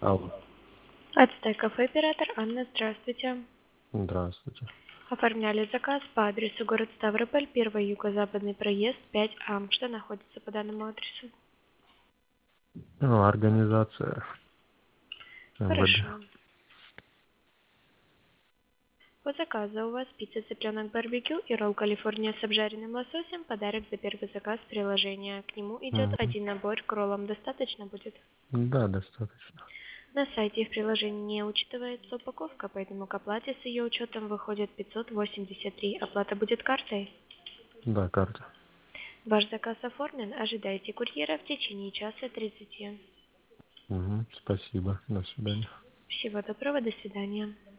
Алло, Ацтек кафе оператор Анна, здравствуйте. здравствуйте. Оформляли заказ по адресу город Ставрополь, 1 юго-западный проезд, 5А. Что находится по данному адресу? Ну, организация МВД. Хорошо. По заказу у вас пицца цыпленок барбекю и ролл Калифорния с обжаренным лососем. Подарок за первый заказ приложения. К нему идет Мгм. один набор, к роллам достаточно будет? Да, достаточно. На сайте в приложении не учитывается упаковка, поэтому к оплате с ее учетом выходит 583. Оплата будет картой. Да, карта. Ваш заказ оформлен. Ожидайте курьера в течение часа 30. Спасибо. До свидания. Всего доброго, до свидания.